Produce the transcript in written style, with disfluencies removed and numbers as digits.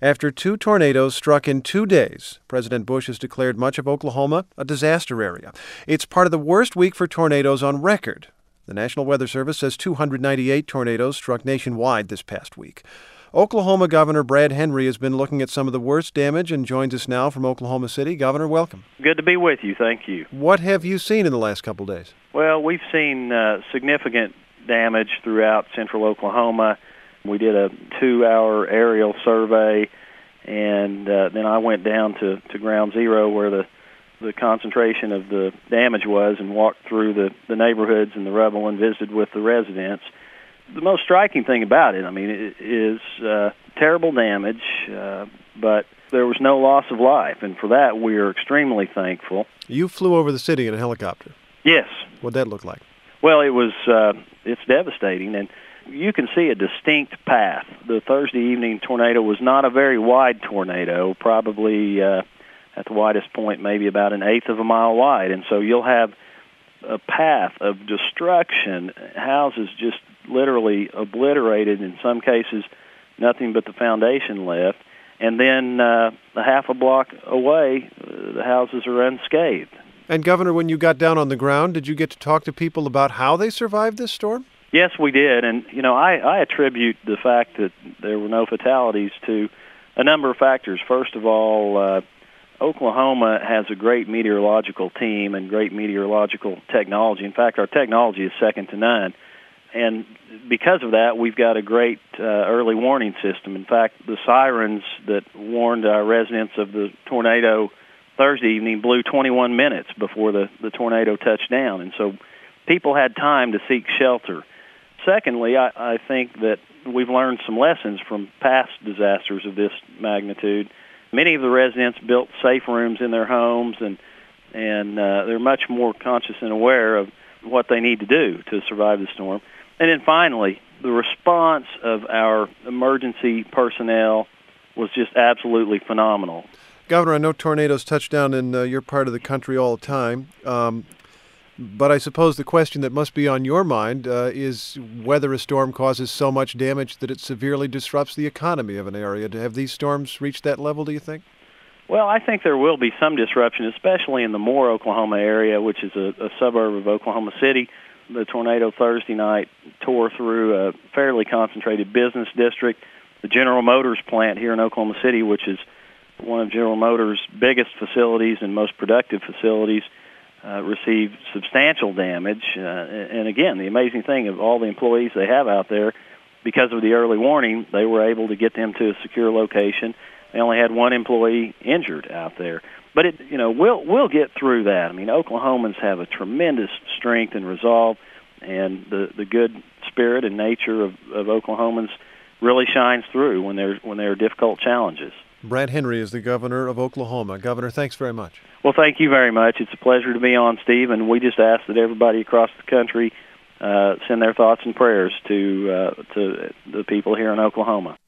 After 2 tornadoes struck in 2 days, President Bush has declared much of Oklahoma a disaster area. It's part of the worst week for tornadoes on record. The National Weather Service says 298 tornadoes struck nationwide this past week. Oklahoma Governor Brad Henry has been looking at some of the worst damage and joins us now from Oklahoma City. Governor, welcome. Good to be with you. Thank you. What have you seen in the last couple days? Well, we've seen significant damage throughout central Oklahoma. We did a 2-hour aerial survey, and then I went down to ground zero where the concentration of the damage was and walked through the neighborhoods and the rubble and visited with the residents. The most striking thing about it, it is terrible damage, but there was no loss of life, and for that we are extremely thankful. You flew over the city in a helicopter. Yes. What'd that look like? Well, it's devastating, and you can see a distinct path. The Thursday evening tornado was not a very wide tornado, probably at the widest point maybe about 1/8 of a mile wide, and so you'll have a path of destruction, houses just literally obliterated, in some cases nothing but the foundation left, and then a half a block away the houses are unscathed. And Governor, when you got down on the ground, did you get to talk to people about how they survived this storm? Yes, we did, and I attribute the fact that there were no fatalities to a number of factors. First of all, Oklahoma has a great meteorological team and great meteorological technology. In fact, our technology is second to none. And because of that, we've got a great early warning system. In fact, the sirens that warned our residents of the tornado Thursday evening blew 21 minutes before the tornado touched down. And so people had time to seek shelter. Secondly, I think that we've learned some lessons from past disasters of this magnitude. Many of the residents built safe rooms in their homes, and they're much more conscious and aware of what they need to do to survive the storm. And then finally, the response of our emergency personnel was just absolutely phenomenal. Governor, I know tornadoes touch down in your part of the country all the time, but I suppose the question that must be on your mind is whether a storm causes so much damage that it severely disrupts the economy of an area. Have these storms reached that level, do you think? Well, I think there will be some disruption, especially in the Moore, Oklahoma area, which is a suburb of Oklahoma City. The tornado Thursday night tore through a fairly concentrated business district. The General Motors plant here in Oklahoma City, which is one of General Motors' biggest facilities and most productive facilities, received substantial damage. And again, the amazing thing of all the employees they have out there, because of the early warning, they were able to get them to a secure location. They only had one employee injured out there. But we'll get through that. Oklahomans have a tremendous strength and resolve, and the good spirit and nature of Oklahomans really shines through when there are difficult challenges. Brad Henry is the governor of Oklahoma. Governor, thanks very much. Well, thank you very much. It's a pleasure to be on, Steve, and we just ask that everybody across the country send their thoughts and prayers to the people here in Oklahoma.